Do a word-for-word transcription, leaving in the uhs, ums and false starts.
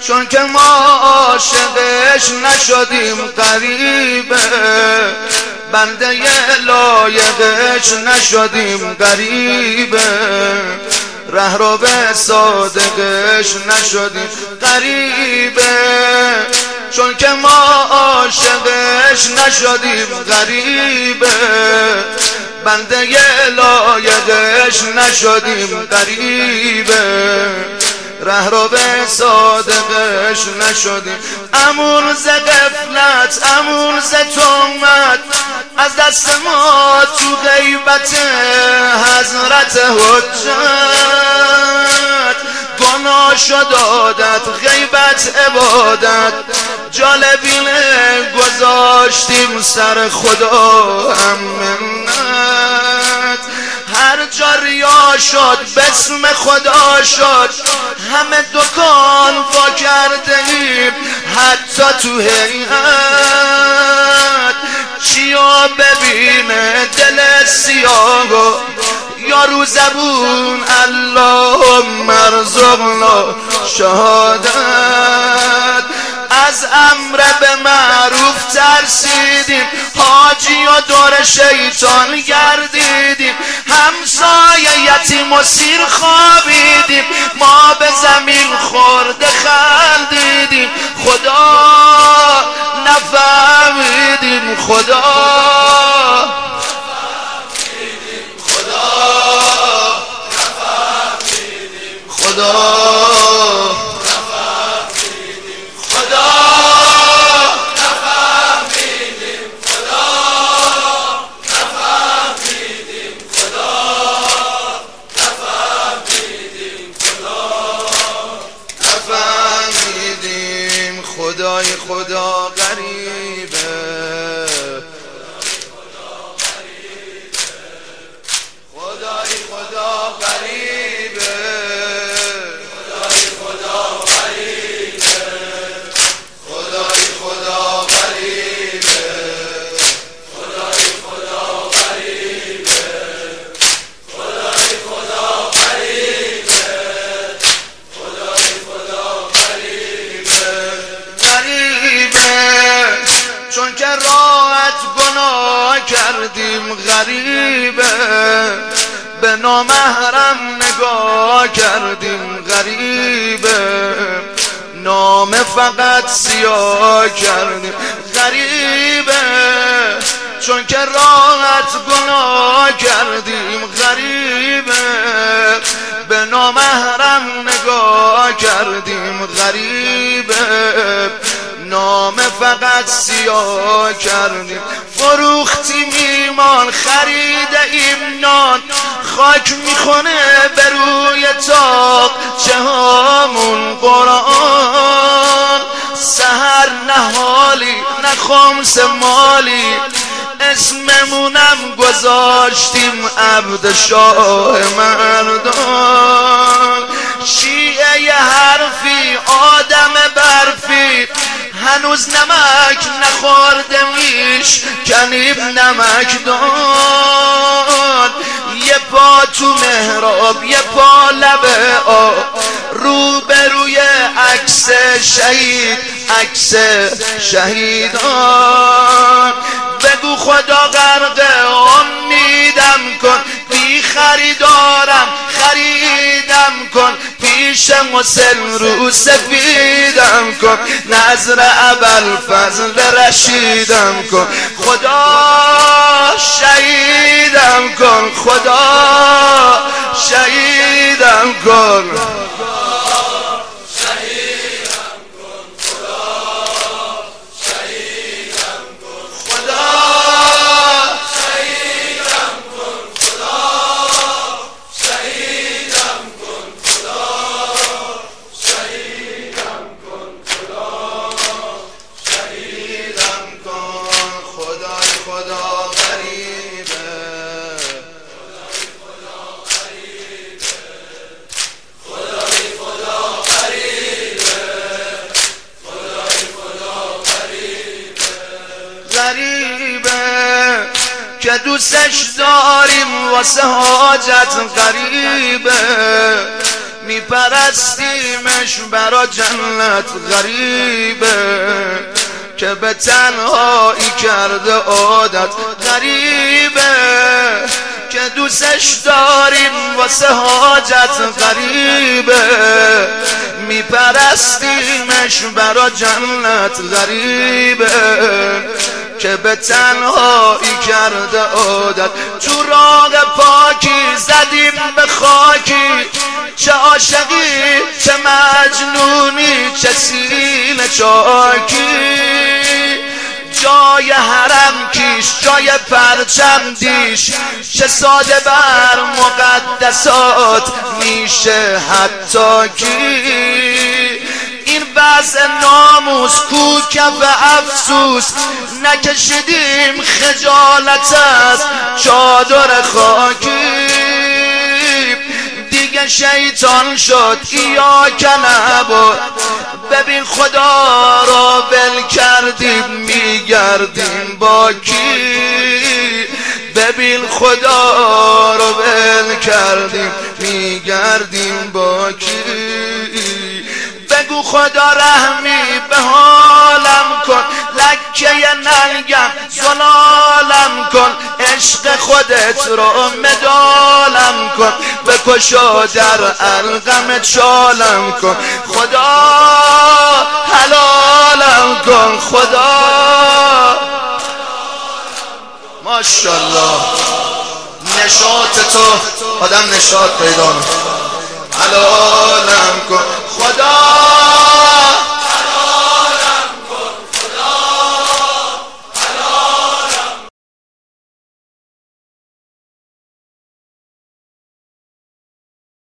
چون که ما عاشقش نشدیم غریبه، بنده لایقش نشدیم غریبه، رهرو به صادقش نشدیم غریبه، چون که ما عاشقش نشدیم غریبه، بنده لایقش نشدیم غریبه، رهرو به صادقش نشدیم. امون ز غفلت، امون ز تهمت، از دست ما تو غیبت حضرت حجت، گناه شد عادت، غیبت عبادت، جالبینه گذاشتیم سر خدا هم منت، هر جا ریا شد بسم خدا شد، همه دکان وا کرده ایم حتی تو هیئت، چیا ببینه دل سیاه یا رو زبون اللهم ارزقنا شهادت، از امر به معروف ترسیدیم، حاجی و دور شیطان گردیدیم، همسایه یتیم و سیر خوابیدیم، ما به زمین خورده خندیدیم، خدا نفهمیدیم، خدا خدا خدای خدا غریبه، خدای خدا غریبه، خدای خدا غریبه، خدای خدا غریبه، خدای خدا غریبه، خدای خدا غریبه، خدای خدا غریبه، چون که راحت گناه کردیم غریبه، به نامحرم نگاه کردیم غریبه، نام فقط سیاه کردیم غریبه، چون که راحت گناه کردیم غریبه، به نامحرم نگاه کردیم غریبه، نام فقط سیاه کردیم، فروختیم ایمان خریده ایم نان، خاک میخونه به روی تاق چهامون قرآن، سحر نهالی نه خمس مالی، اسممونم گذاشتیم عبد شاه مردان، شیعه ی حرفی آدم برفی، هنوز نمک نخورده میش کنیب نمکدان، یه پا تو محراب یه پا لبه آب، رو به روی عکس شهید عکس شهیدان، بگو خدا غرق امیدم کن، بی خریدارم خریدم کن، پیش مسلم رو سفیدم کن، نظر ابوالفضل رشیدم کن، خدا شهیدم کن، خدا شهیدم کن، که دوستش داریم واسه حاجت غریبه، میپرستیمش برا جنت غریبه که به تنهایی کرده عادت غریبه که دوستش داریم واسه حاجت غریبه میپرستیمش برا جنت غریبه که به تنهایی کرده عادت تو راغ پاکی زدیم به خاکی چه عاشقی چه مجنونی چه سینه چاکی جای حرم کیش جای پرچم دیش چه ساده بر مقدسات میشه حتی کی این وضع ناموس کو کف افسوس نکشیدیم خجالت از چادر خاکی دیگه شیطان شد یا نبود ببین خدا را ول کردیم میگردیم با کی ببین خدا را ول کردیم میگردیم با کی بگو خدا رحمی به حالم کن لکه ننگم زلالم کن عشق خودت رو مدالم کن بکشا در القم چالم کن خدا حلالم کن خدا ماشاءالله نشاط تو آدم نشاط پیدا حلالم کن خدا